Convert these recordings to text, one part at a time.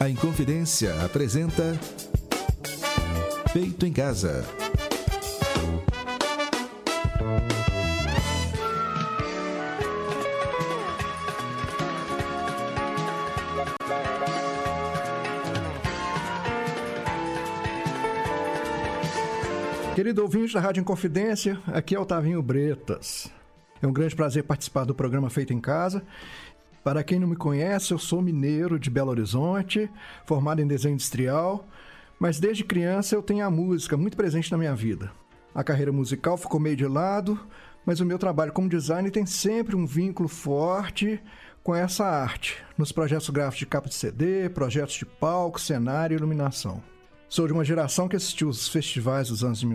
A Inconfidência apresenta Feito em Casa. Querido ouvinte da Rádio Inconfidência, aqui é o Tavinho Bretas. É um grande prazer participar do programa Feito em Casa. Para quem não me conhece, eu sou mineiro de Belo Horizonte, formado em desenho industrial, mas desde criança eu tenho a música muito presente na minha vida. A carreira musical ficou meio de lado, mas o meu trabalho como designer tem sempre um vínculo forte com essa arte, nos projetos gráficos de capa de CD, projetos de palco, cenário e iluminação. Sou de uma geração que assistiu os festivais dos anos de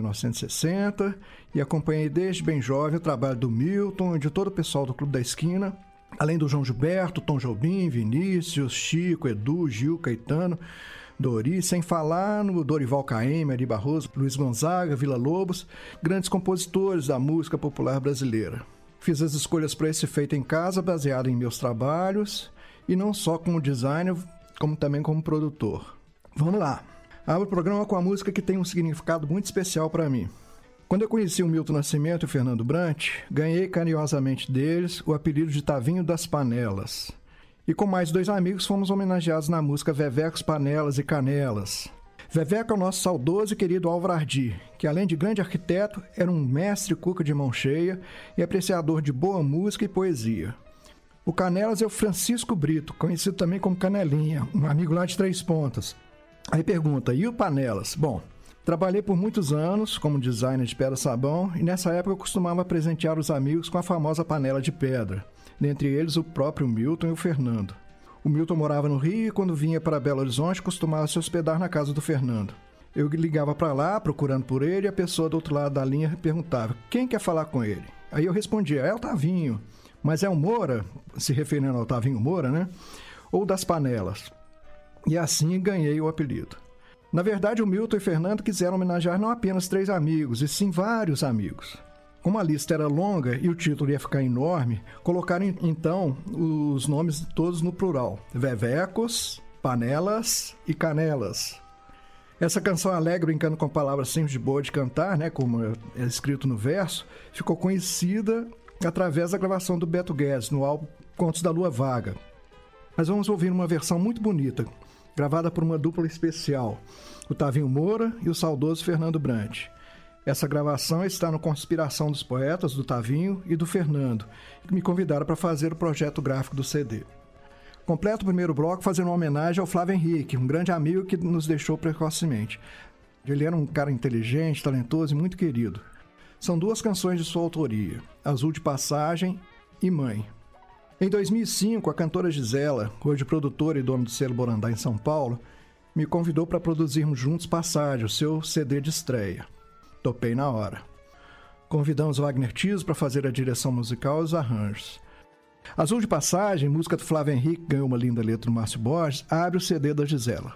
1960 e acompanhei desde bem jovem o trabalho do Milton e de todo o pessoal do Clube da Esquina, além do João Gilberto, Tom Jobim, Vinícius, Chico, Edu, Gil, Caetano, Dori, sem falar no Dorival Caymmi, Ari Barroso, Luiz Gonzaga, Vila Lobos, grandes compositores da música popular brasileira. Fiz as escolhas para esse Feito em Casa baseado em meus trabalhos e não só como designer, como também como produtor. Vamos lá! Abro o programa com a música que tem um significado muito especial para mim. Quando eu conheci o Milton Nascimento e o Fernando Brant, ganhei carinhosamente deles o apelido de Tavinho das Panelas. E com mais 2 amigos fomos homenageados na música Vevecos, Panelas e Canelas. Veveco é o nosso saudoso e querido Álvaro Ardi, que além de grande arquiteto, era um mestre cuca de mão cheia e apreciador de boa música e poesia. O Canelas é o Francisco Brito, conhecido também como Canelinha, um amigo lá de Três Pontas. Aí pergunta, e o Panelas? Bom, trabalhei por muitos anos como designer de pedra-sabão e nessa época eu costumava presentear os amigos com a famosa panela de pedra, dentre eles o próprio Milton e o Fernando. O Milton morava no Rio e quando vinha para Belo Horizonte costumava se hospedar na casa do Fernando. Eu ligava para lá procurando por ele e a pessoa do outro lado da linha perguntava, quem quer falar com ele? Aí eu respondia, é o Tavinho, mas é o Moura, se referindo ao Tavinho Moura, né? Ou das Panelas. E assim ganhei o apelido. Na verdade, o Milton e o Fernando quiseram homenagear não apenas 3 amigos, e sim vários amigos. Como a lista era longa e o título ia ficar enorme, colocaram então os nomes todos no plural. Vevecos, Panelas e Canelas. Essa canção alegre, brincando com palavras simples de boa de cantar, né, como é escrito no verso, ficou conhecida através da gravação do Beto Guedes no álbum Contos da Lua Vaga. Mas vamos ouvir uma versão muito bonita, gravada por uma dupla especial, o Tavinho Moura e o saudoso Fernando Brant. Essa gravação está no Conspiração dos Poetas, do Tavinho e do Fernando, que me convidaram para fazer o projeto gráfico do CD. Completo o primeiro bloco fazendo uma homenagem ao Flávio Henrique, um grande amigo que nos deixou precocemente. Ele era um cara inteligente, talentoso e muito querido. São 2 canções de sua autoria, Azul de Passagem e Mãe. Em 2005, a cantora Gisela, hoje produtora e dona do selo Borandá em São Paulo, me convidou para produzirmos juntos Passagem, o seu CD de estreia. Topei na hora. Convidamos Wagner Tiso para fazer a direção musical e os arranjos. Azul de Passagem, música do Flávio Henrique, ganhou uma linda letra do Márcio Borges, abre o CD da Gisela.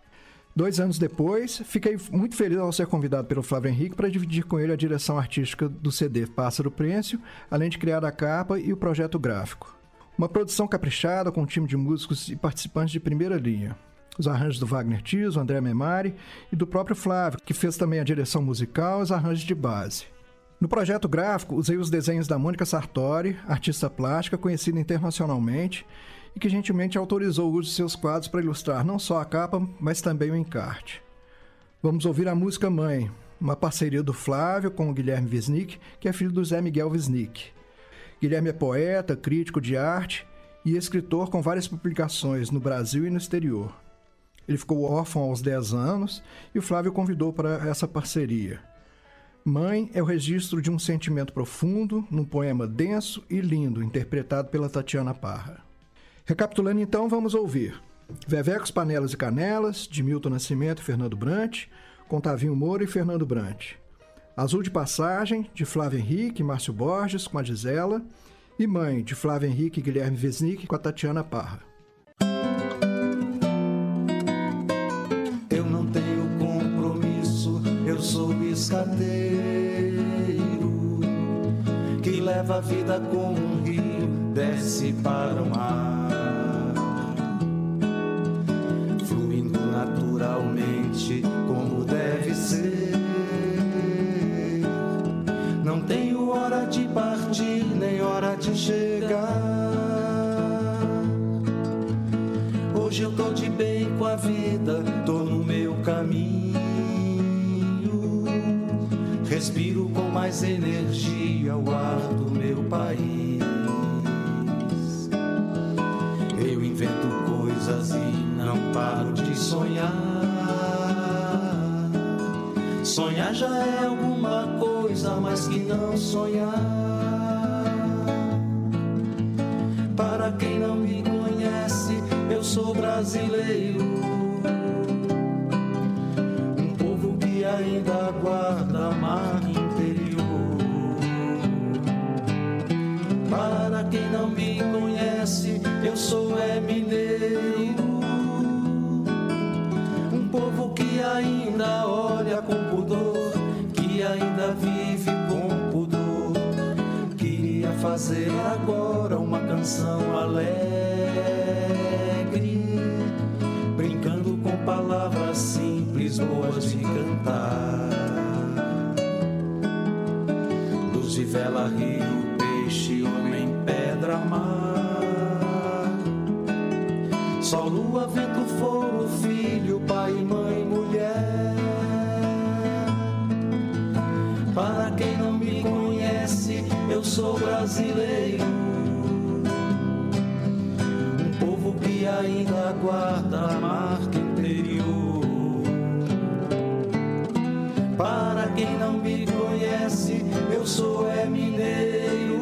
2 anos depois, fiquei muito feliz ao ser convidado pelo Flávio Henrique para dividir com ele a direção artística do CD Pássaro Prêncio, além de criar a capa e o projeto gráfico. Uma produção caprichada com um time de músicos e participantes de primeira linha. Os arranjos do Wagner Tiso, André Memari e do próprio Flávio, que fez também a direção musical e os arranjos de base. No projeto gráfico, usei os desenhos da Mônica Sartori, artista plástica conhecida internacionalmente e que gentilmente autorizou o uso de seus quadros para ilustrar não só a capa, mas também o encarte. Vamos ouvir a música Mãe, uma parceria do Flávio com o Guilherme Wisnik, que é filho do Zé Miguel Wisnik. Guilherme é poeta, crítico de arte e escritor com várias publicações no Brasil e no exterior. Ele ficou órfão aos 10 anos e o Flávio o convidou para essa parceria. Mãe é o registro de um sentimento profundo, num poema denso e lindo, interpretado pela Tatiana Parra. Recapitulando então, vamos ouvir Vevecos, Panelas e Canelas, de Milton Nascimento e Fernando Brant, com Tavinho Moura e Fernando Brant. Azul de Passagem, de Flávio Henrique e Márcio Borges, com a Gisela, e Mãe, de Flávio Henrique e Guilherme Wisnik, com a Tatiana Parra. Eu não tenho compromisso, eu sou biscateiro, que leva a vida como um rio, desce para o mar. Hoje eu tô de bem com a vida, tô no meu caminho. Respiro com mais energia o ar do meu país. Eu invento coisas e não paro de sonhar. Sonhar já é alguma coisa, mas que não sonhar. Para quem não me conhece, eu sou brasileiro. Um povo que ainda guarda a marca interior. Para quem não me conhece, eu sou mineiro. Um povo que ainda olha com pudor, que ainda vive com pudor. Queria fazer agora uma canção alegre, brincando com palavras simples, boas de cantar. Luz de vela, rio, peixe, homem, pedra, mar. Sol, lua, vento, fogo, filho, pai, mãe, mulher. Para quem não me conhece, eu sou brasileiro. Um povo que ainda guarda a marca interior. Para quem não me conhece, eu sou mineiro.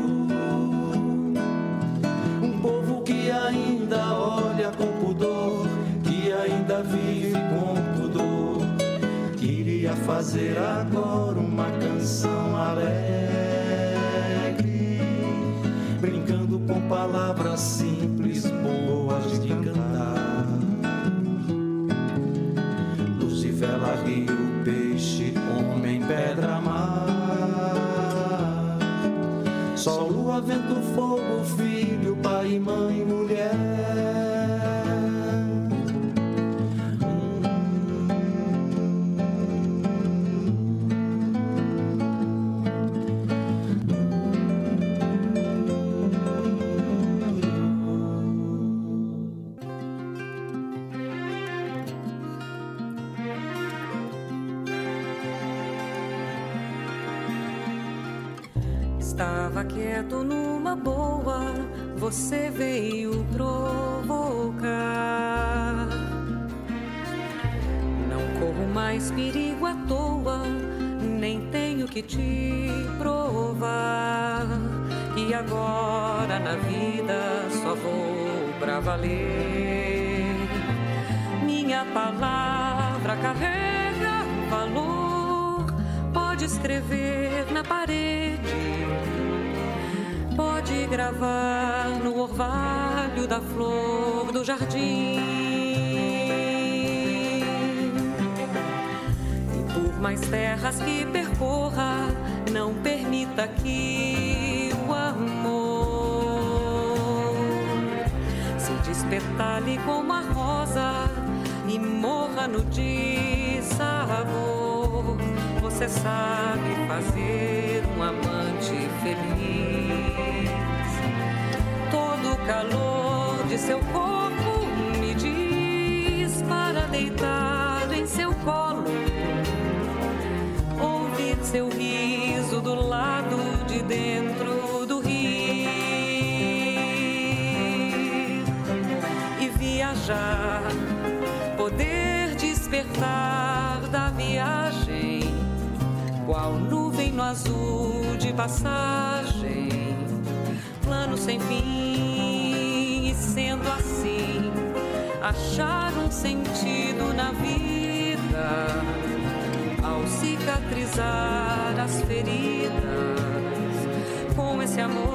Um povo que ainda olha com pudor, que ainda vive com pudor. Queria fazer agora uma canção alegre, brincando com palavras simples, boas de cantar. Luz de vela, rio, peixe, homem, pedra, mar. Sol, lua, vento, fogo, filho, pai, mãe, mulher. Estava quieto numa boa, você veio provocar. Não corro mais perigo à toa, nem tenho que te provar. E agora na vida só vou pra valer. Minha palavra carrega valor, pode escrever na parede, pode gravar no orvalho da flor do jardim. E por mais terras que percorra, não permita que o amor se despetale como a rosa e morra no dissabor. Você sabe fazer um amante feliz. Todo o calor de seu corpo me diz para deitado em seu colo, ouvir seu riso do lado de dentro do rio e viajar, poder despertar da viagem, qual nuvem no azul de passagem, plano sem fim. E sendo assim, achar um sentido na vida, ao cicatrizar as feridas com esse amor.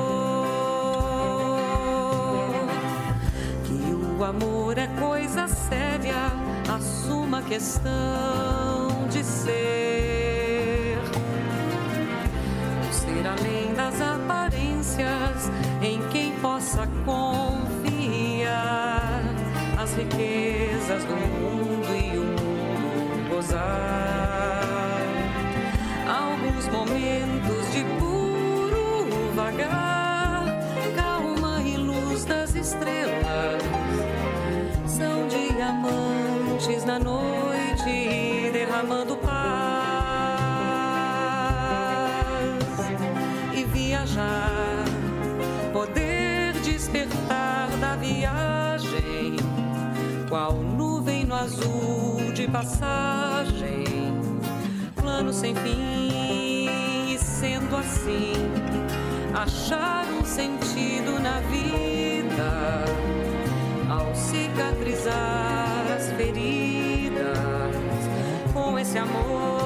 Que o amor é coisa séria, assuma a questão de ser. Ser além das aparências, em quem possa confiar as riquezas do mundo e o mundo gozar. Alguns momentos de puro vagar, calma e luz das estrelas, diamantes na noite, derramando paz. E viajar, poder despertar da viagem, qual nuvem no azul de passagem, plano sem fim. E sendo assim, achar um sentido na vida, ao cicatrizar as feridas com esse amor.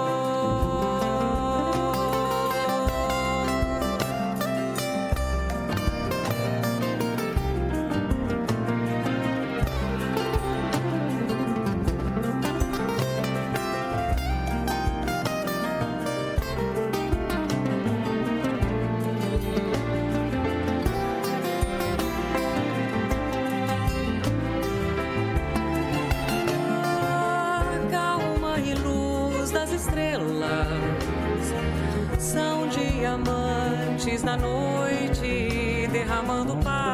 São diamantes na noite, derramando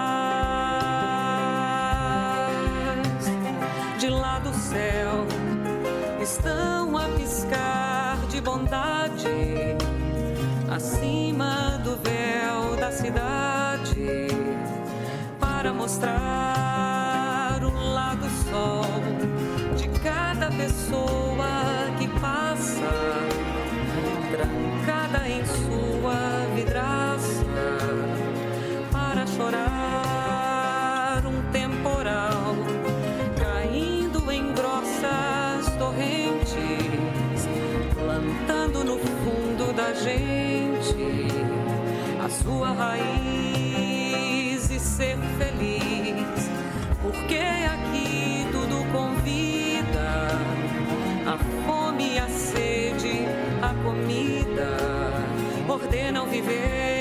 paz. De lá do céu estão a piscar de bondade, acima do véu da cidade, para mostrar o lado sol de cada pessoa que passa, trancada em sua vidraça, para chorar um temporal caindo em grossas torrentes, plantando no fundo da gente a sua raiz e ser feliz, porque aqui tudo convida, a fome e a sede, a comida ordenam viver.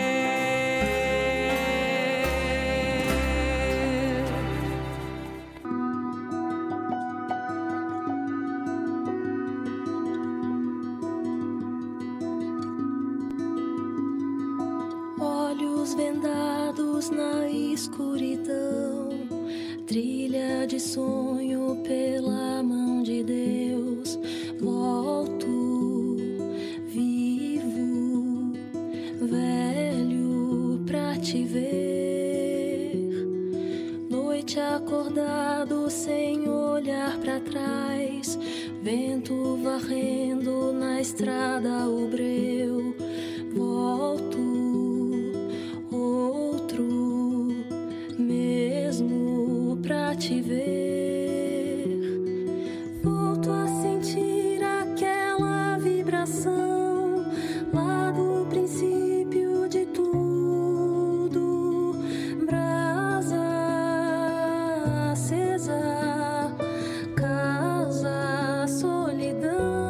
Olhos vendados na escuridão, trilha de sonho pela mão de Deus. Volto, vivo, velho, pra te ver. Noite acordado sem olhar pra trás, vento varrendo na estrada o breu. Volto, outro, mesmo pra te ver. Volto a sentir aquela vibração lá do princípio de tudo. Brasa acesa, casa, solidão.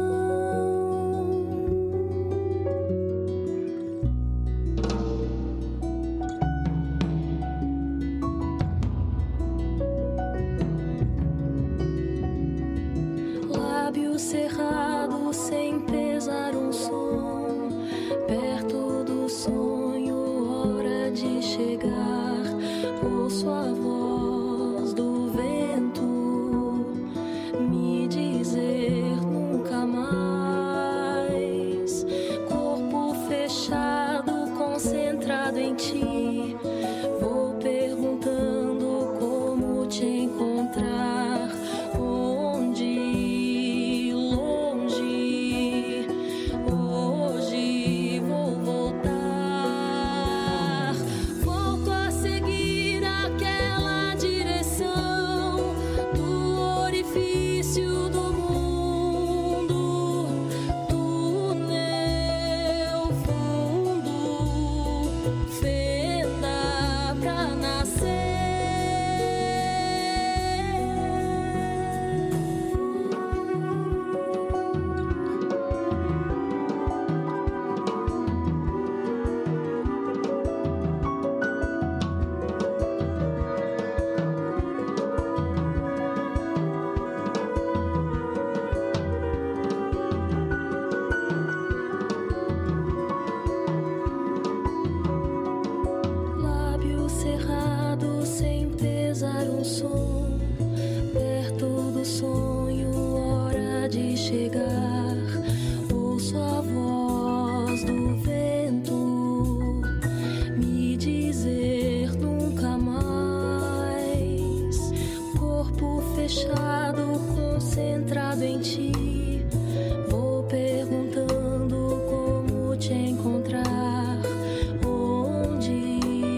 Cerrado sem pesar um som, perto do sonho, hora de chegar. Ouço a voz do vento me dizer nunca mais. Corpo fechado, concentrado em ti, vou perguntando como te encontrar. Cerrado sem pesar um som, concentrado em ti. Vou perguntando como te encontrar. Onde,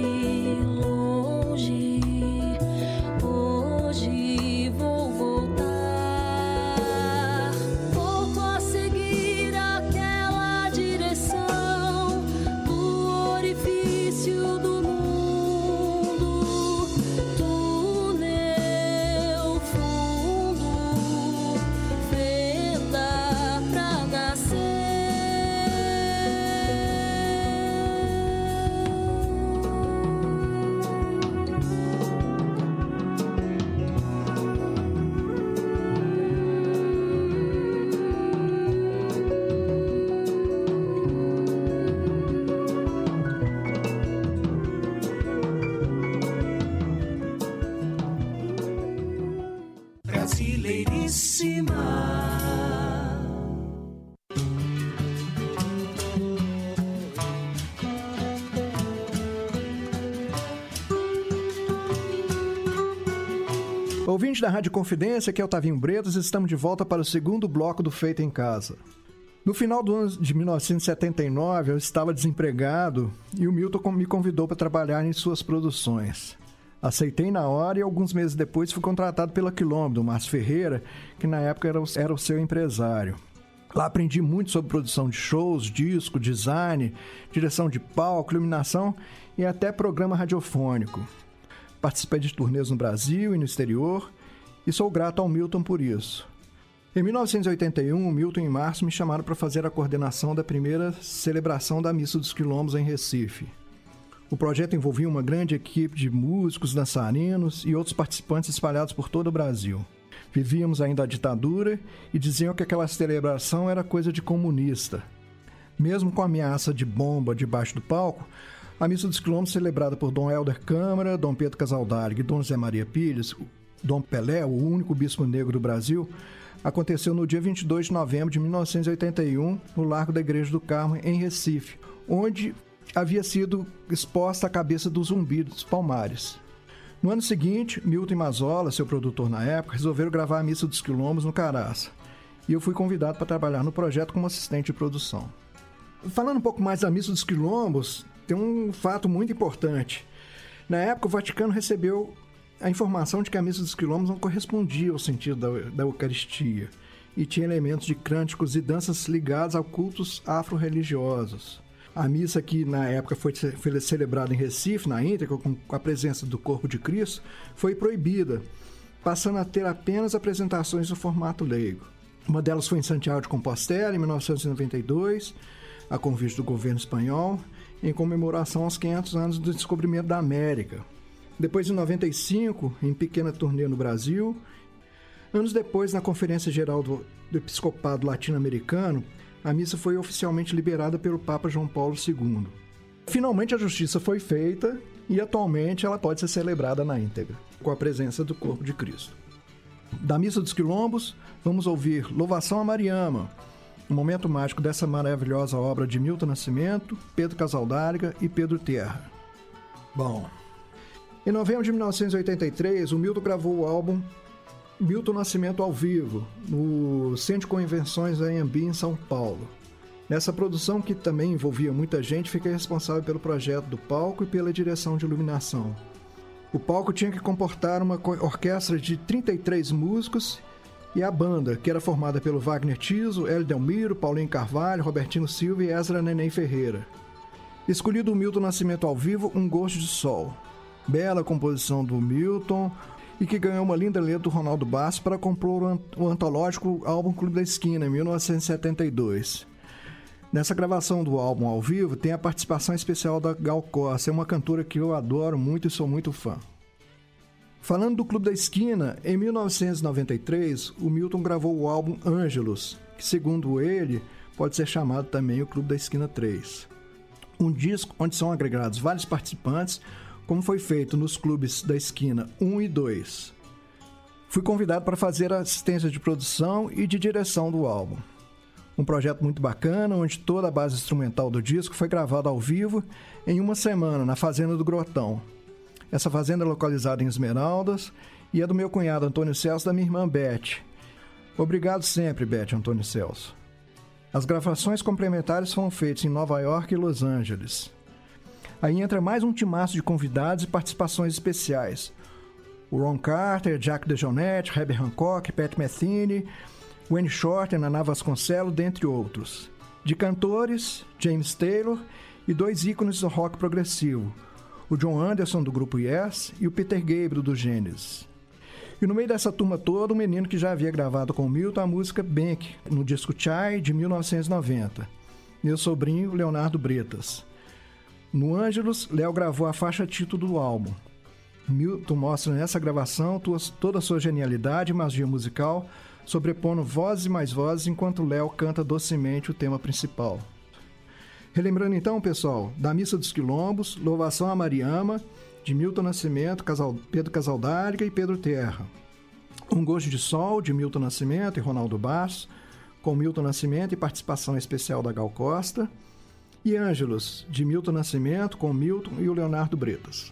longe, hoje vou voltar. Volto a seguir aquela direção do orifício do mundo, túnel fundo, fenda pra nascer. Brasileiríssima. Ouvintes da Rádio Confidência, aqui é o Tavinho Bretas, estamos de volta para o segundo bloco do Feito em Casa. No final do ano de 1979, eu estava desempregado e o Milton me convidou para trabalhar em suas produções. Aceitei na hora e alguns meses depois fui contratado pela Quilombo, do Márcio Ferreira, que na época era o seu empresário. Lá aprendi muito sobre produção de shows, disco, design, direção de palco, iluminação e até programa radiofônico. Participei de turnês no Brasil e no exterior e sou grato ao Milton por isso. Em 1981, o Milton e Márcio me chamaram para fazer a coordenação da primeira celebração da Missa dos Quilombos em Recife. O projeto envolvia uma grande equipe de músicos, dançarinos e outros participantes espalhados por todo o Brasil. Vivíamos ainda a ditadura e diziam que aquela celebração era coisa de comunista. Mesmo com a ameaça de bomba debaixo do palco, a Missa dos Quilombos, celebrada por Dom Helder Câmara, Dom Pedro Casaldáliga e Dom Zé Maria Pires, Dom Pelé, o único bispo negro do Brasil, aconteceu no dia 22 de novembro de 1981, no Largo da Igreja do Carmo, em Recife, onde havia sido exposta a cabeça do Zumbi dos Palmares. No ano seguinte, Milton Mazola, seu produtor na época, resolveram gravar a Missa dos Quilombos no Caraça. E eu fui convidado para trabalhar no projeto como assistente de produção. Falando um pouco mais da Missa dos Quilombos, tem um fato muito importante. Na época, o Vaticano recebeu a informação de que a Missa dos Quilombos não correspondia ao sentido da Eucaristia e tinha elementos de cânticos e danças ligados a cultos afro-religiosos. A missa que na época foi celebrada em Recife, na íntegra, com a presença do Corpo de Cristo, foi proibida, passando a ter apenas apresentações no formato leigo. Uma delas foi em Santiago de Compostela, em 1992, a convite do governo espanhol, em comemoração aos 500 anos do descobrimento da América. Depois, em 95, em pequena turnê no Brasil. Anos depois, na Conferência Geral do Episcopado Latino-Americano, a missa foi oficialmente liberada pelo Papa João Paulo II. Finalmente a justiça foi feita e atualmente ela pode ser celebrada na íntegra, com a presença do Corpo de Cristo. Da Missa dos Quilombos, vamos ouvir Louvação a Mariama, um momento mágico dessa maravilhosa obra de Milton Nascimento, Pedro Casaldáliga e Pedro Terra. Bom, em novembro de 1983, o Milton gravou o álbum Milton Nascimento ao vivo, no Centro de Convenções Anhembi, em São Paulo. Nessa produção, que também envolvia muita gente, fiquei responsável pelo projeto do palco e pela direção de iluminação. O palco tinha que comportar uma orquestra de 33 músicos e a banda, que era formada pelo Wagner Tiso, Hélio Delmiro, Paulinho Carvalho, Robertino Silva e Ezra Neném Ferreira. Escolhi do Milton Nascimento ao vivo Um Gosto de Sol, bela composição do Milton, e que ganhou uma linda letra do Ronaldo Basso para compor o antológico álbum Clube da Esquina, em 1972. Nessa gravação do álbum ao vivo, tem a participação especial da Gal Costa, é uma cantora que eu adoro muito e sou muito fã. Falando do Clube da Esquina, em 1993, o Milton gravou o álbum Ângelos, que, segundo ele, pode ser chamado também o Clube da Esquina 3. Um disco onde são agregados vários participantes, como foi feito nos clubes da Esquina 1 e 2. Fui convidado para fazer a assistência de produção e de direção do álbum. Um projeto muito bacana, onde toda a base instrumental do disco foi gravada ao vivo em uma semana, na Fazenda do Grotão. Essa fazenda é localizada em Esmeraldas e é do meu cunhado Antônio Celso e da minha irmã Beth. Obrigado sempre, Beth Antônio Celso. As gravações complementares foram feitas em Nova York e Los Angeles. Aí entra mais um timaço de convidados e participações especiais. O Ron Carter, Jack DeJohnette, Herbie Hancock, Pat Metheny, Wayne Shorter, Naná Vasconcelos, dentre outros. De cantores, James Taylor e 2 ícones do rock progressivo, o John Anderson, do grupo Yes, e o Peter Gabriel, do Genesis. E no meio dessa turma toda, um menino que já havia gravado com o Milton a música Bank, no disco Chai, de 1990. Meu sobrinho, Leonardo Bretas. No Ângelos, Léo gravou a faixa título do álbum. Milton mostra nessa gravação toda a sua genialidade e magia musical, sobrepondo vozes e mais vozes, enquanto Léo canta docemente o tema principal. Relembrando então, pessoal, da Missa dos Quilombos, Louvação a Mariama, de Milton Nascimento, Pedro Casaldáliga e Pedro Terra. Um Gosto de Sol, de Milton Nascimento e Ronaldo Bastos, com Milton Nascimento e participação especial da Gal Costa. E Ângelos, de Milton Nascimento, com Milton e o Leonardo Bretas.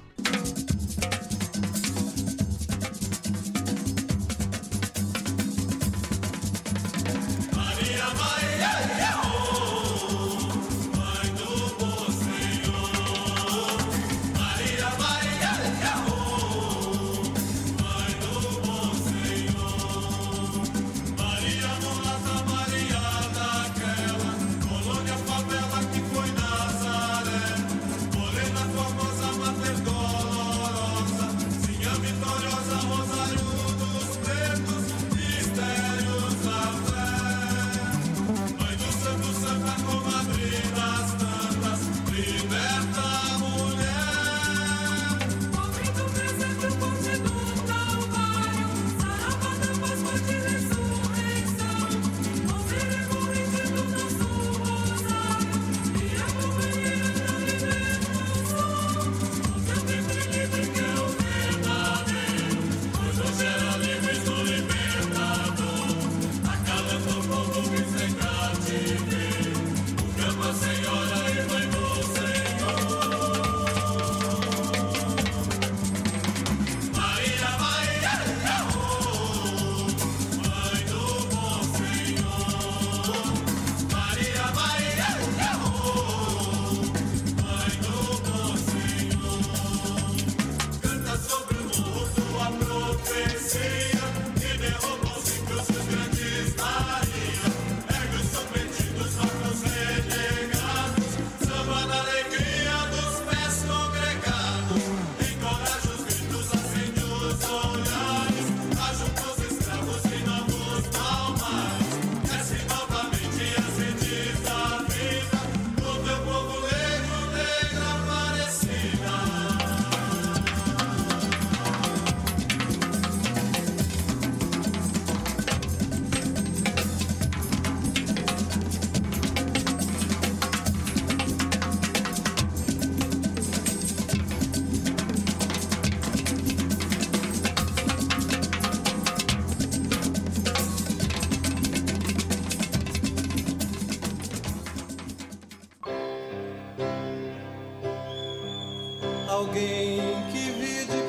Alguém que vi de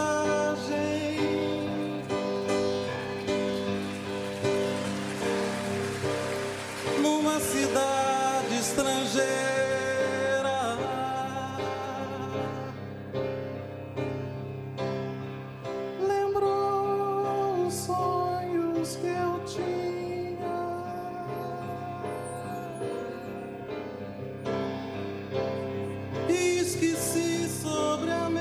passagem, numa cidade estrangeira, lembrou os sonhos que eu tinha, e esqueci sobre a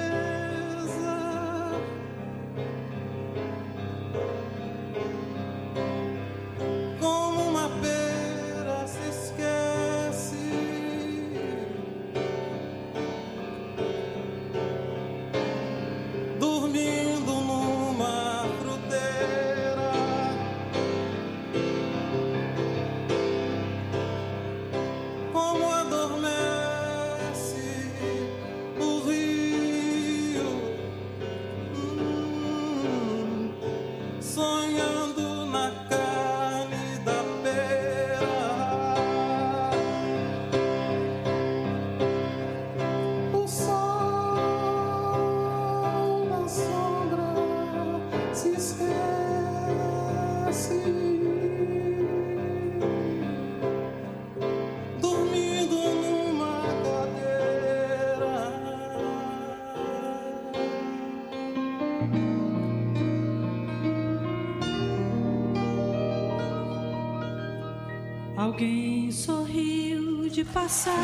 Alguém sorriu de passagem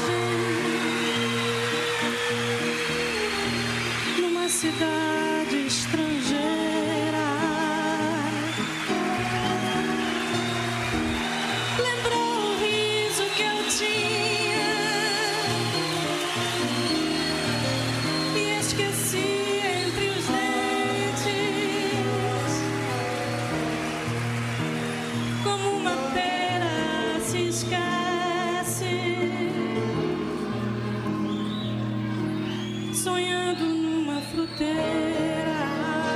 numa cidade estrangeira. Lembrou o riso que eu tinha e esqueci entre os dentes, como uma pera se esquece, sonhando numa fruteira.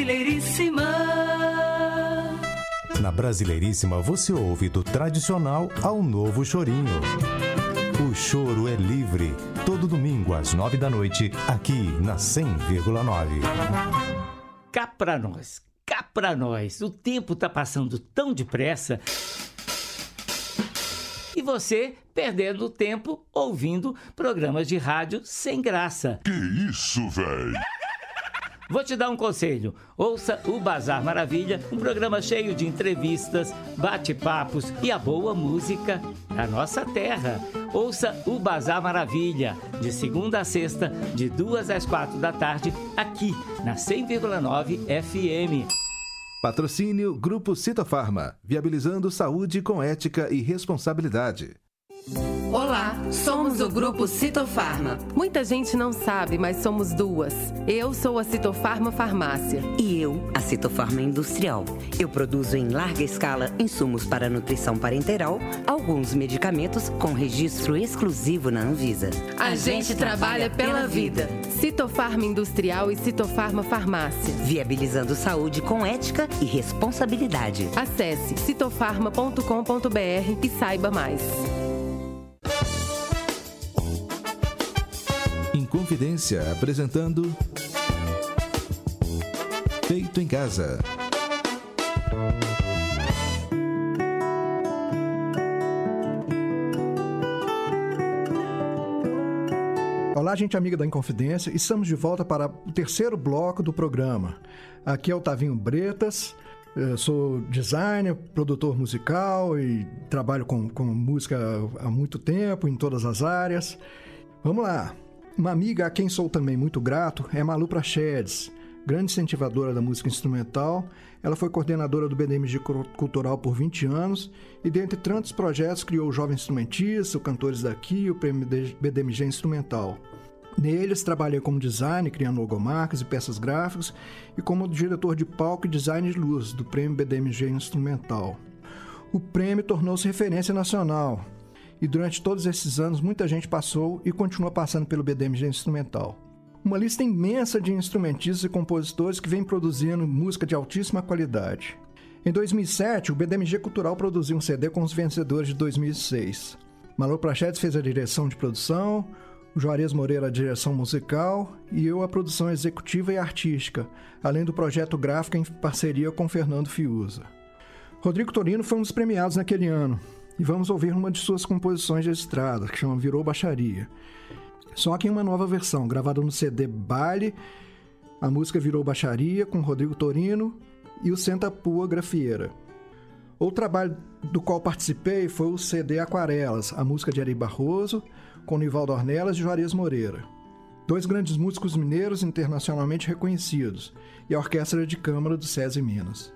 Brasileiríssima. Na Brasileiríssima você ouve do tradicional ao novo chorinho. O choro é livre, todo domingo às 9 da noite, aqui na 100,9. Cá pra nós, o tempo tá passando tão depressa e você perdendo tempo ouvindo programas de rádio sem graça. Que isso, véi? Vou te dar um conselho. Ouça o Bazar Maravilha, um programa cheio de entrevistas, bate-papos e a boa música da nossa terra. Ouça o Bazar Maravilha, de segunda a sexta, de 2 às 4 da tarde, aqui na 100,9 FM. Patrocínio Grupo Citofarma, viabilizando saúde com ética e responsabilidade. Olá, somos o Grupo Citofarma. Muita gente não sabe, mas somos duas. Eu sou a Citofarma Farmácia. E eu, a Citofarma Industrial. Eu produzo em larga escala insumos para nutrição parenteral, alguns medicamentos com registro exclusivo na Anvisa. A gente trabalha pela vida. Citofarma Industrial e Citofarma Farmácia. Viabilizando saúde com ética e responsabilidade. Acesse citofarma.com.br e saiba mais. Inconfidência, apresentando Feito em Casa. Olá, gente amiga da Inconfidência, estamos de volta para o terceiro bloco do programa. Aqui é o Tavinho Bretas, eu sou designer, produtor musical e trabalho com música há muito tempo, em todas as áreas. Vamos lá! Uma amiga a quem sou também muito grato é Malu Prachedes, grande incentivadora da música instrumental. Ela foi coordenadora do BDMG Cultural por 20 anos e, dentre tantos projetos, criou o Jovem Instrumentista, o Cantores Daqui e o Prêmio BDMG Instrumental. Neles, trabalhei como designer, criando logomarcas e peças gráficas, e como diretor de palco e design de luz do Prêmio BDMG Instrumental. O prêmio tornou-se referência nacional, e durante todos esses anos muita gente passou e continua passando pelo BDMG Instrumental. Uma lista imensa de instrumentistas e compositores que vem produzindo música de altíssima qualidade. Em 2007, o BDMG Cultural produziu um CD com os vencedores de 2006. Malu Prachedes fez a direção de produção, o Juarez Moreira a direção musical e eu a produção executiva e artística, além do projeto gráfico em parceria com Fernando Fiuza. Rodrigo Torino foi um dos premiados naquele ano, e vamos ouvir uma de suas composições registradas, que chama Virou Baixaria. Só que em uma nova versão, gravada no CD Baile, a música Virou Baixaria, com Rodrigo Torino e o Senta Pua Grafieira. Outro trabalho do qual participei foi o CD Aquarelas, a música de Ari Barroso, com Nivaldo Ornelas e Juarez Moreira. Dois grandes músicos mineiros internacionalmente reconhecidos, e a Orquestra de Câmara do SESI Minas.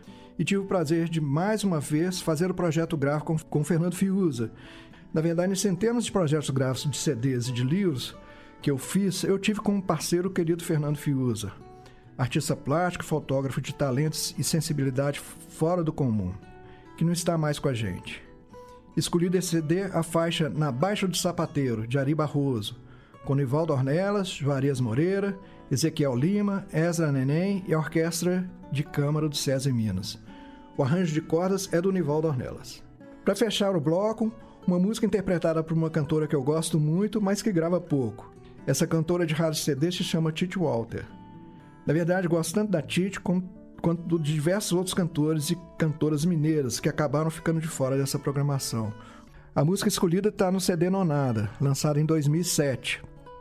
E tive o prazer de, mais uma vez, fazer o projeto gráfico com Fernando Fiuza. Na verdade, em centenas de projetos gráficos de CDs e de livros que eu fiz, eu tive como parceiro o querido Fernando Fiuza, artista plástico, fotógrafo de talentos e sensibilidade fora do comum, que não está mais com a gente. Escolhi desse CD a faixa Na Baixa do Sapateiro, de Ari Barroso, com Nivaldo Ornelas, Juarez Moreira, Ezequiel Lima, Ezra Neném e a Orquestra de Câmara do SESI Minas. O arranjo de cordas é do Nivaldo Ornelas. Para fechar o bloco, uma música interpretada por uma cantora que eu gosto muito, mas que grava pouco. Essa cantora de rádio CD se chama Titi Walter. Na verdade, gosto tanto da Titi quanto de diversos outros cantores e cantoras mineiras que acabaram ficando de fora dessa programação. A música escolhida está no CD Nonada, lançado em 2007,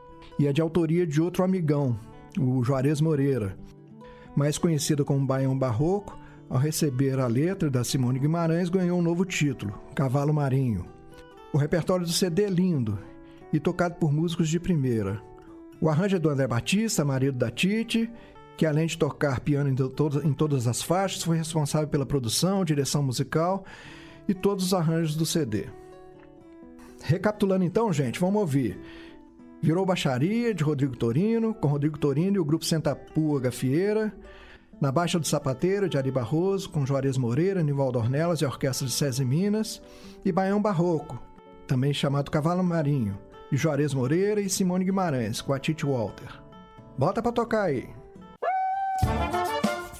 e é de autoria de outro amigão, o Juarez Moreira, mais conhecido como Baião Barroco. Ao receber a letra da Simone Guimarães, ganhou um novo título, Cavalo Marinho. O repertório do CD é lindo e tocado por músicos de primeira. O arranjo é do André Batista, marido da Titi, que além de tocar piano em todas as faixas, foi responsável pela produção, direção musical e todos os arranjos do CD. Recapitulando então, gente, vamos ouvir Virou Baixaria, de Rodrigo Torino, com Rodrigo Torino e o grupo Senta Pua Gafieira. Na Baixa do Sapateiro, de Ari Barroso, com Juarez Moreira, Nivaldo Ornelas e a Orquestra de SESI Minas. E Baião Barroco, também chamado Cavalo Marinho, de Juarez Moreira e Simone Guimarães, com a Titi Walter. Bota pra tocar aí!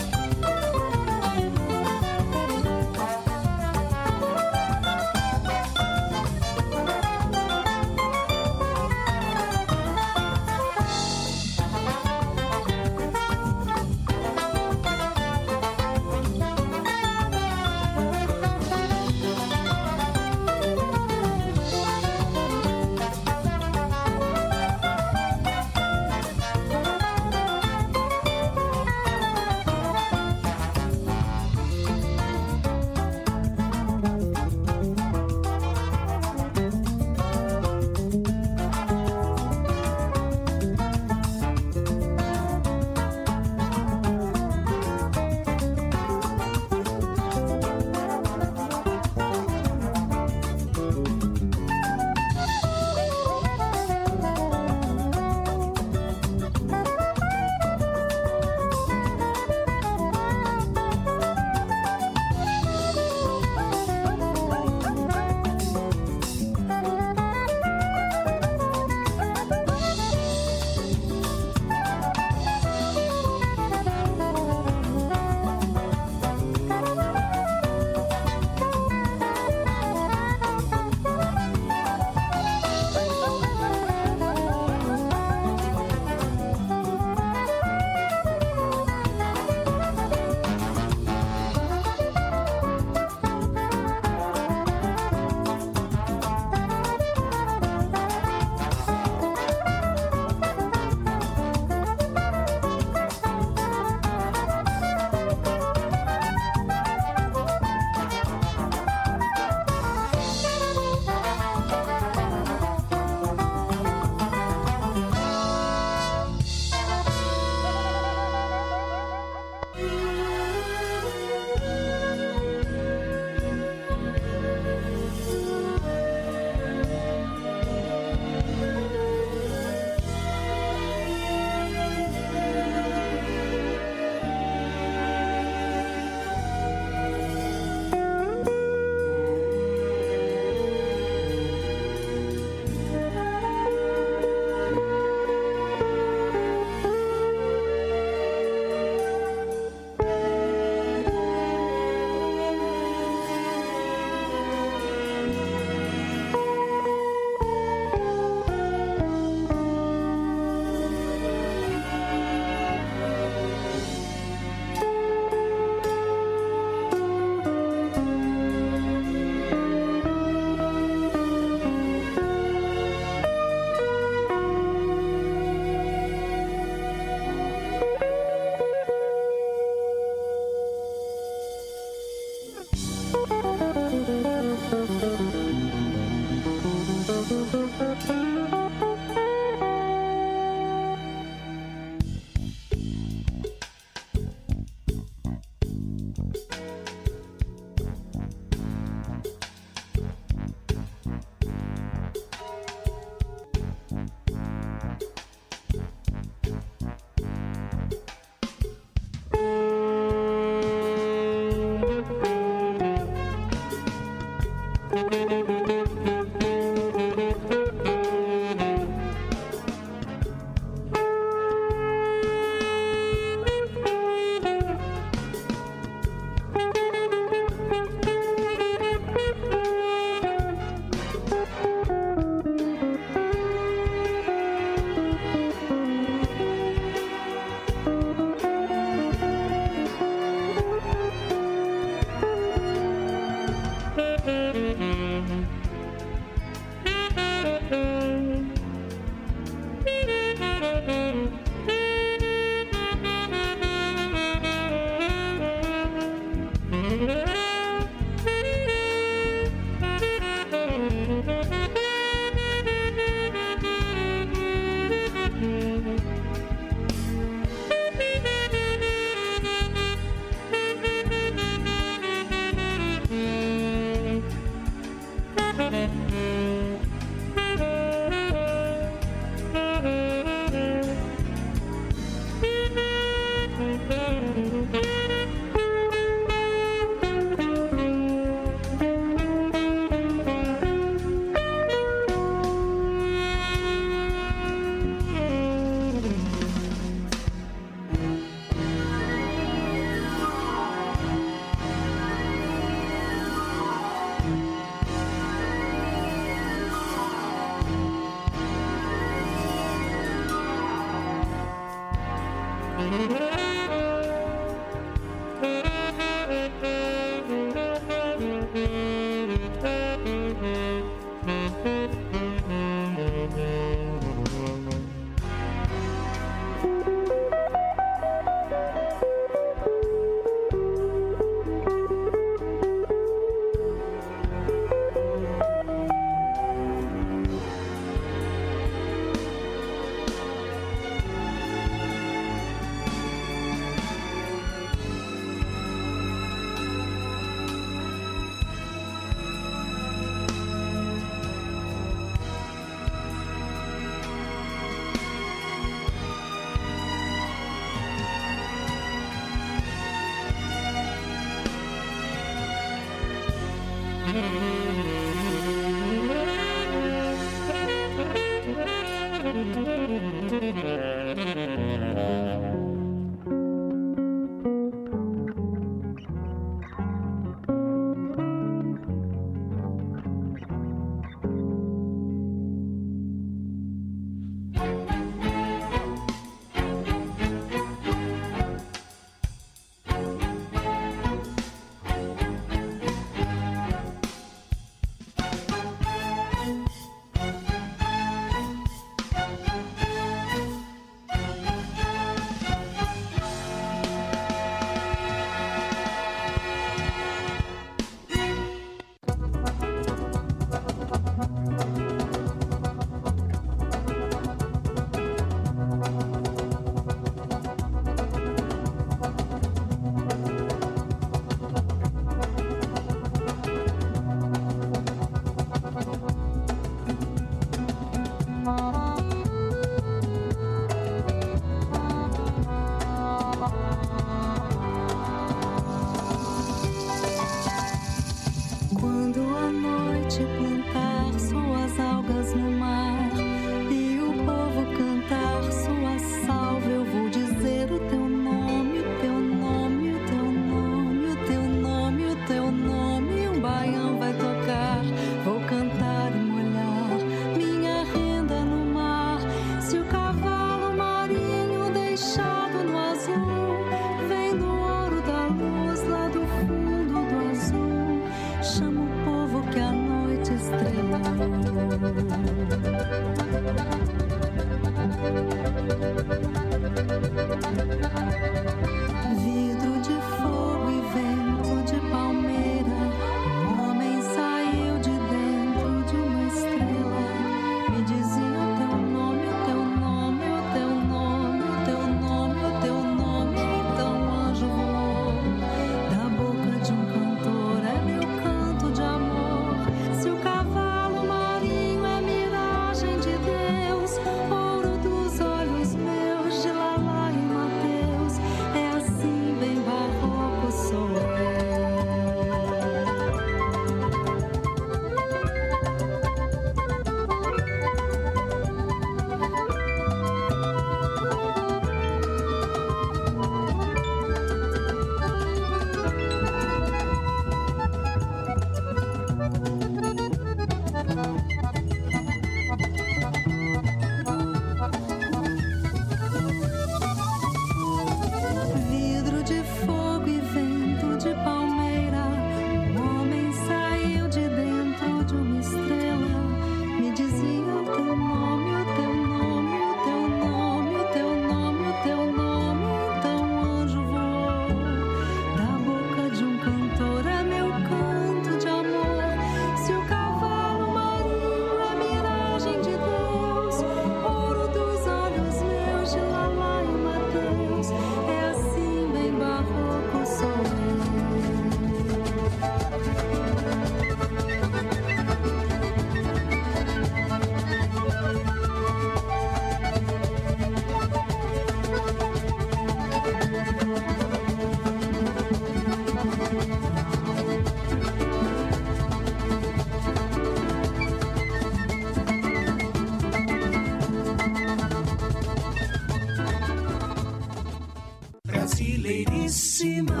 Brasileiríssima.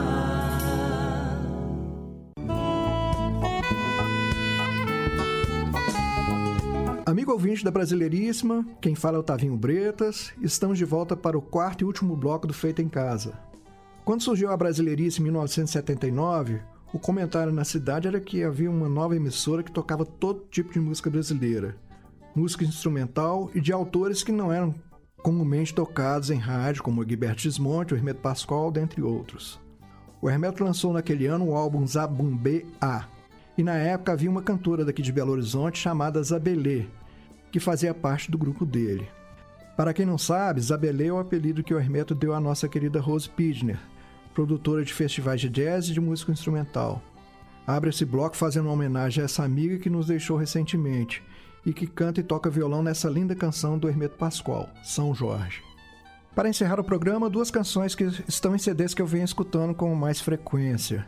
Amigo ouvinte da Brasileiríssima, quem fala é o Tavinho Bretas. Estamos de volta para o quarto e último bloco do Feito em Casa. Quando surgiu a Brasileiríssima em 1979, o comentário na cidade era que havia uma nova emissora que tocava todo tipo de música brasileira, música instrumental e de autores que não eram comumente tocados em rádio, como o Gilberto Gismonti, o Hermeto Pascoal, dentre outros. O Hermeto lançou naquele ano o álbum Zabumbê A, e na época havia uma cantora daqui de Belo Horizonte chamada Zabelê, que fazia parte do grupo dele. Para quem não sabe, Zabelê é o apelido que o Hermeto deu à nossa querida Rose Pidner, produtora de festivais de jazz e de música instrumental. Abre esse bloco fazendo uma homenagem a essa amiga que nos deixou recentemente e que canta e toca violão nessa linda canção do Hermeto Pascoal, São Jorge. Para encerrar o programa, 2 canções que estão em CDs que eu venho escutando com mais frequência.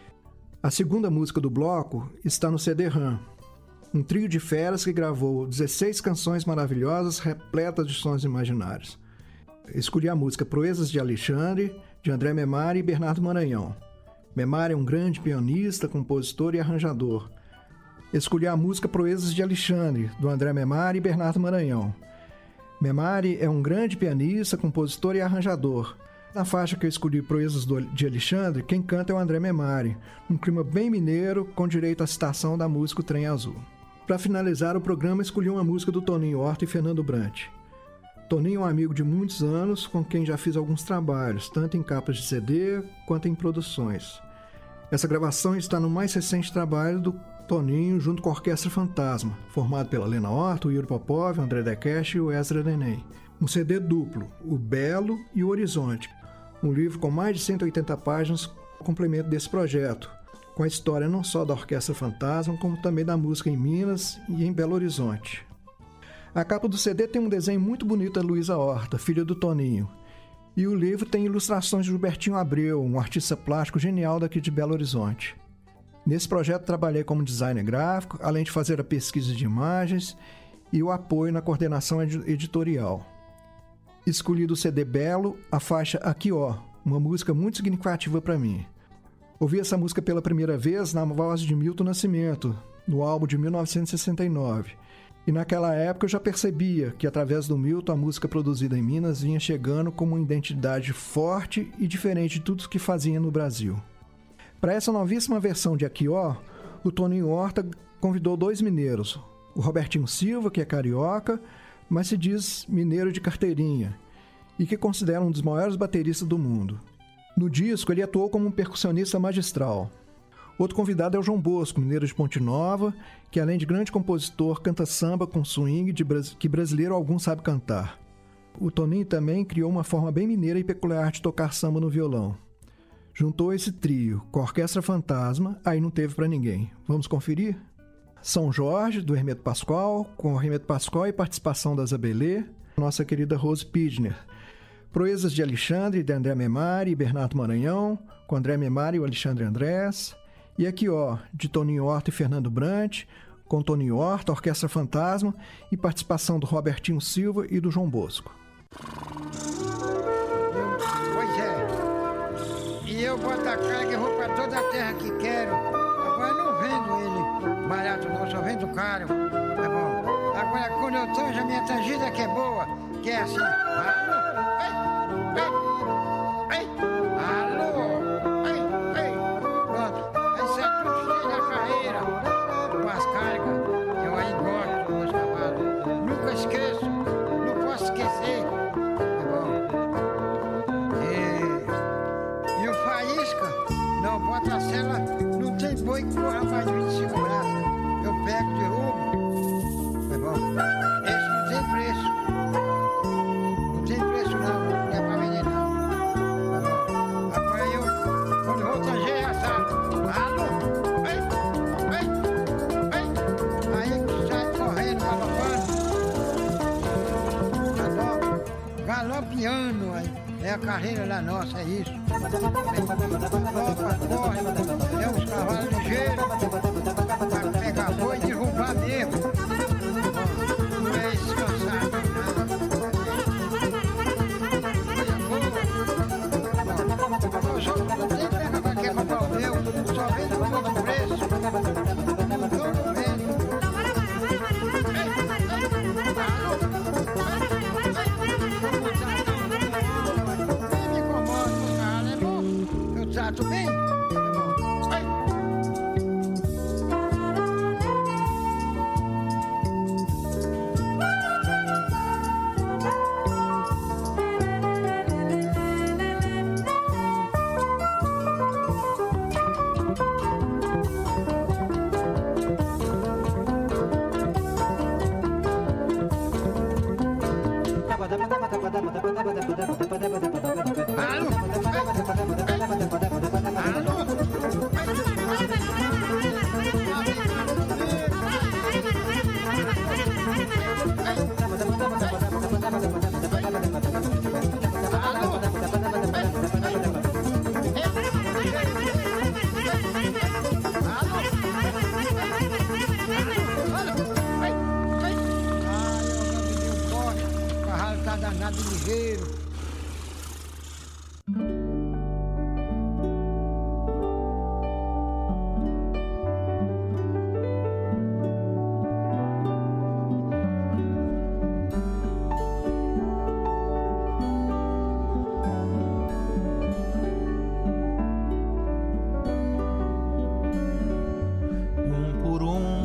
A segunda música do bloco está no CD Ram, um trio de feras que gravou 16 canções maravilhosas repletas de sons imaginários. Escolhi a música Proezas de Alexandre, de André Memari e Bernardo Maranhão. Memari é um grande pianista, compositor e arranjador. Escolhi a música Proezas de Alexandre, do André Memari e Bernardo Maranhão. Memari é um grande pianista, compositor e arranjador. Na faixa que eu escolhi, Proezas de Alexandre, quem canta é o André Memari, um clima bem mineiro, com direito à citação da música O Trem Azul. Para finalizar o programa, escolhi uma música do Toninho Horta e Fernando Brant. Toninho é um amigo de muitos anos, com quem já fiz alguns trabalhos, tanto em capas de CD quanto em produções. Essa gravação está no mais recente trabalho do Toninho junto com a Orquestra Fantasma, formado pela Lena Horta, o Yuri Popov, o André Dekesh e o Ezra Neném. Um CD duplo, O Belo e o Horizonte, um livro com mais de 180 páginas complemento desse projeto, com a história não só da Orquestra Fantasma, como também da música em Minas e em Belo Horizonte. A capa do CD tem um desenho muito bonito da Luísa Horta, filha do Toninho, e o livro tem ilustrações de Gilbertinho Abreu, um artista plástico genial daqui de Belo Horizonte. Nesse projeto trabalhei como designer gráfico, além de fazer a pesquisa de imagens e o apoio na coordenação editorial. Escolhi do CD Belo a faixa Aqui Ó, uma música muito significativa para mim. Ouvi essa música pela primeira vez na voz de Milton Nascimento, no álbum de 1969. E naquela época eu já percebia que através do Milton a música produzida em Minas vinha chegando como uma identidade forte e diferente de tudo que fazia no Brasil. Para essa novíssima versão de Aqui Ó, o Toninho Horta convidou 2 mineiros, o Robertinho Silva, que é carioca, mas se diz mineiro de carteirinha, e que considera um dos maiores bateristas do mundo. No disco, ele atuou como um percussionista magistral. Outro convidado é o João Bosco, mineiro de Ponte Nova, que além de grande compositor, canta samba com swing que brasileiro algum sabe cantar. O Toninho também criou uma forma bem mineira e peculiar de tocar samba no violão. Juntou esse trio com a Orquestra Fantasma, aí não teve para ninguém. Vamos conferir? São Jorge, do Hermeto Pascoal, com o Hermeto Pascoal e participação da Zabelê, nossa querida Rose Pidner. Proezas de Alexandre, de André Memari e Bernardo Maranhão, com André Memari e o Alexandre Andrés. E Aqui Ó, de Toninho Horta e Fernando Brant, com Toninho Horta, Orquestra Fantasma e participação do Robertinho Silva e do João Bosco. Pois é. E eu boto a cara que eu vou pra toda a terra que quero. Agora não vendo ele barato não, só vendo caro. Tá bom. Agora quando eu tanjo a minha tangida que é boa, que é assim. Alô? Ei! Alô? Ei! Pronto. Aí sai tudo cheio da carreira. Com as cargas. Eu aí gosto dos meus cavalos. Nunca esqueço. Não posso esquecer. Tá bom. E o faísca, não, bota a cela, não tem boi que corra mais de 25 braços. Eu pego, derrubo. Tá bom? Esse não tem preço. Não tem preço não, não é pra vender não. Tá bom? Agora eu, quando vou tanger é assado. Alô? Ei! Aí sai correndo, galopando. Galopeando aí. É a carreira da nossa, é isso. Galopa, corre, é os cavalos ligeiros. Pra pegar boi e derrubar mesmo. Não é descansar. Danado ligeiro. Por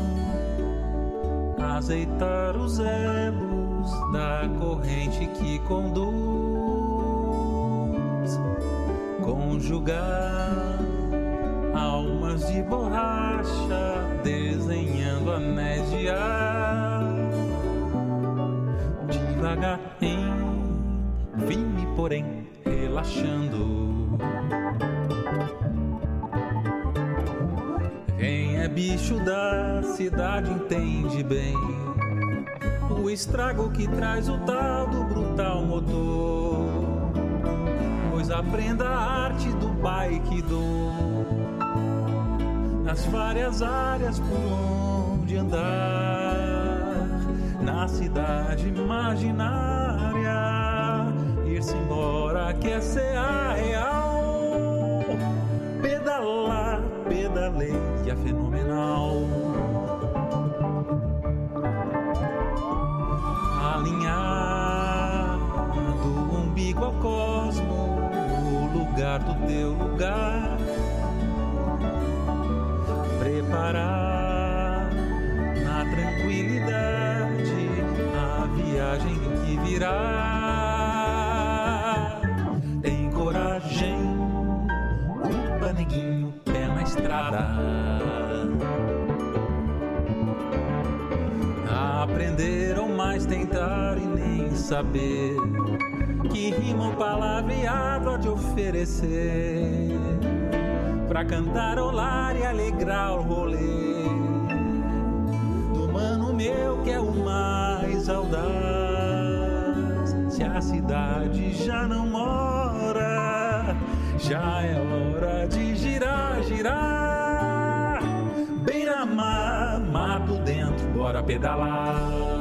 azeitar os elos da corrente que conduz, conjugar almas de borracha, desenhando anéis de ar, devagar firme, porém relaxando. Quem é bicho da cidade entende bem o estrago que traz o tal do brutal motor, pois aprenda a arte do Baikido nas várias áreas por onde andar, na cidade imaginária, ir-se embora quer ser a real, pedalar, pedalei, que é fenomenal. Alinhar do umbigo ao cosmo, o lugar do teu lugar, preparar na tranquilidade a viagem que virá. Tem coragem, upa neguinho, pé na estrada. Aprender ou mais tentar e nem saber que rima ou palavreado há de oferecer pra cantarolar e alegrar o rolê do mano meu que é o mais audaz. Se a cidade já não mora, já é hora de girar, girar. Beira-mar, mato dentro, bora pedalar.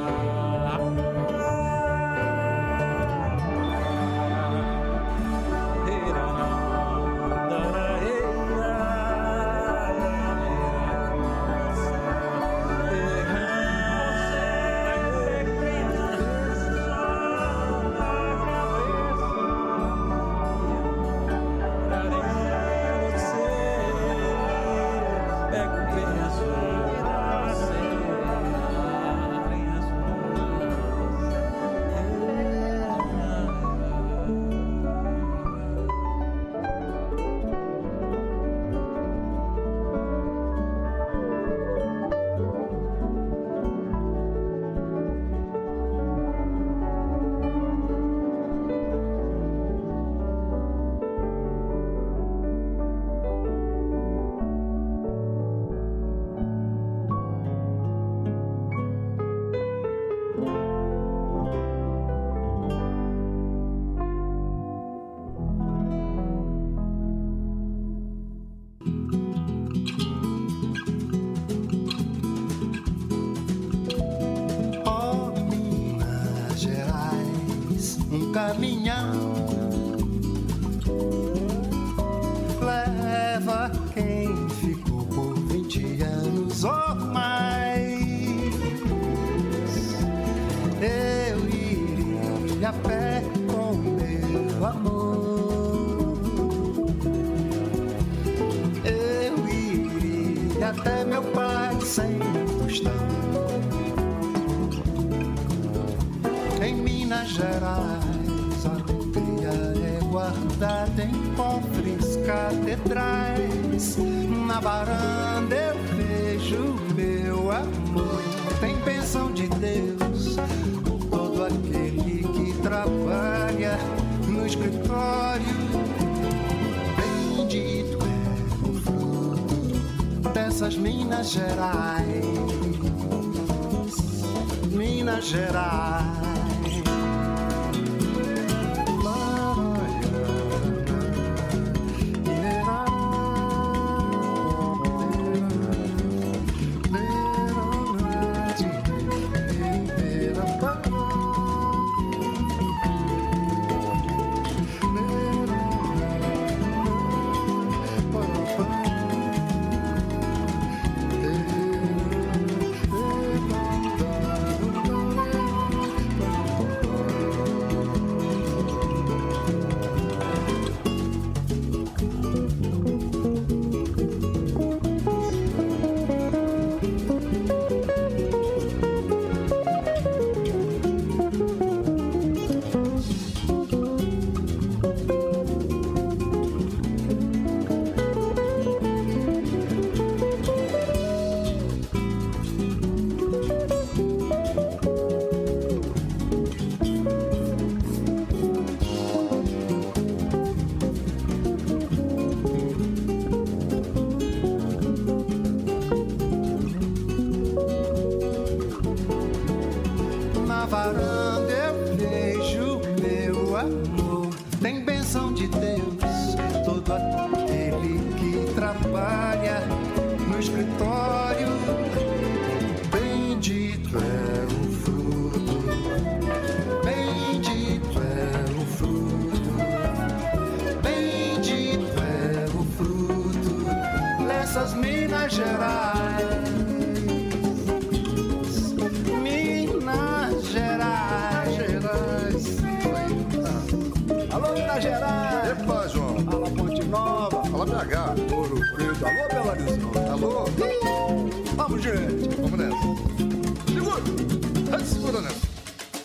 Caminhão leva quem ficou por 20 anos ou mais. Eu iria a pé com meu amor, eu iria até meu pai sem tostão. Em Minas Gerais é guardada em cofres catedrais. Na varanda eu vejo meu amor. Tem bênção de Deus por todo aquele que traz escritório. Bendito é o fruto dessas Minas Gerais. Minas Gerais. Minas Gerais, Minas Gerais. Alô, Minas Gerais! Epa, João! Alô, Ponte Nova! Alô, BH! Ouro Preto! Alô, Belo Horizonte! Alô! Vamos, gente! Vamos nessa! Segura! Segura nessa!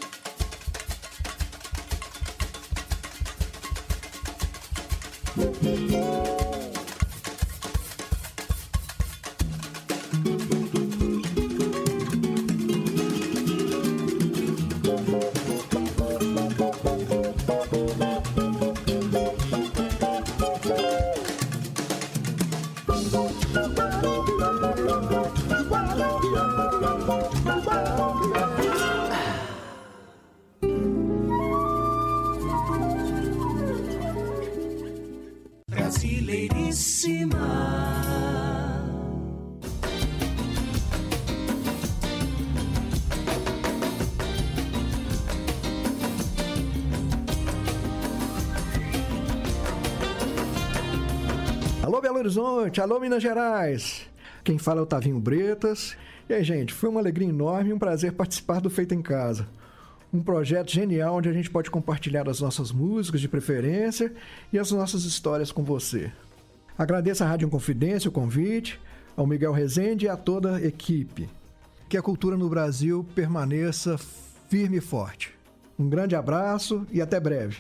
Alô, Belo Horizonte! Alô, Minas Gerais! Quem fala é o Tavinho Bretas. E aí, gente, foi uma alegria enorme e um prazer participar do Feito em Casa. Um projeto genial onde a gente pode compartilhar as nossas músicas de preferência e as nossas histórias com você. Agradeço à Rádio Inconfidência o convite, ao Miguel Rezende e a toda a equipe. Que a cultura no Brasil permaneça firme e forte. Um grande abraço e até breve.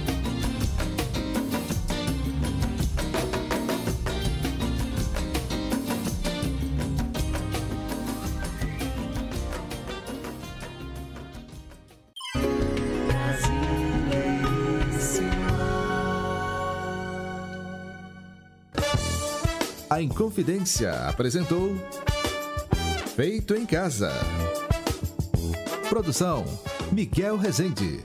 A Inconfidência apresentou Feito em Casa. Produção: Miguel Rezende.